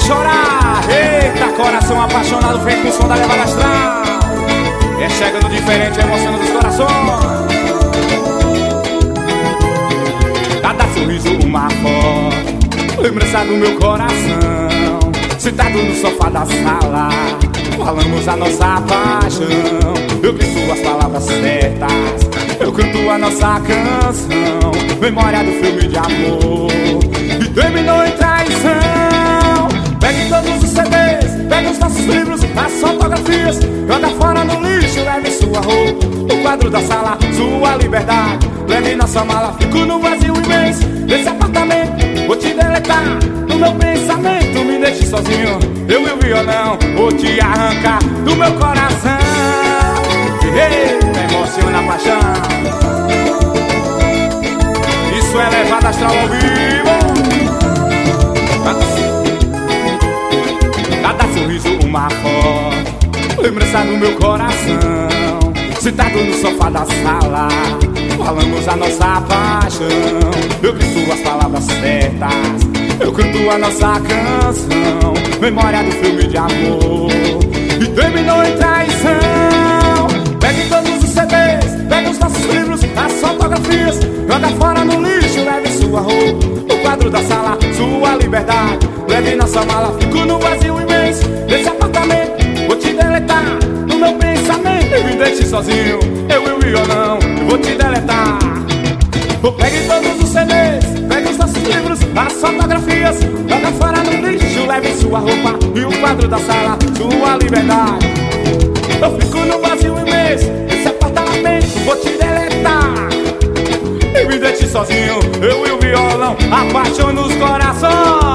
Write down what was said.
chorar. Eita, coração apaixonado vem com o som da levada astral. É chegando diferente, emocionando os corações. Cada sorriso uma foto, lembrança do meu coração. Sentado no sofá da sala, falamos a nossa paixão. Eu grito as palavras certas, eu canto a nossa canção. Memória do filme de amor e terminou em traição. Pegue todos os CDs, pegue os nossos livros, as fotografias, joga fora no lixo, leve sua roupa, o quadro da sala, sua liberdade. Leve nossa mala, fico no vazio imenso desse apartamento. Vou te deletar no meu pensamento, me deixe sozinho, eu e o violão. Vou te arrancar do meu coração. Eita, emociona a paixão. Isso é levada astral ao vivo. Cada sorriso uma foto, lembrança do meu coração. Sentado no sofá da sala, falamos a nossa paixão. Eu grito as palavras certas, eu canto a nossa canção. Memória do filme de amor e terminou em traição. Pegue todos os CDs, pegue os nossos livros, as fotografias, joga fora no lixo, leve sua roupa, o quadro da sala, sua liberdade. Leve nossa mala, fico no vazio imenso desse apartamento. Vou te deletar no meu pensamento, eu me deixe sozinho, eu e o violão. Eu vou te deletar. Pegue todos os CDs, pegue os nossos livros, as fotografias, joga fora no lixo, leve sua roupa e o quadro da sala, sua liberdade. Eu fico no vazio imenso desse apartamento, vou te deletar. E me deixe sozinho, eu e o violão, apaixona os corações.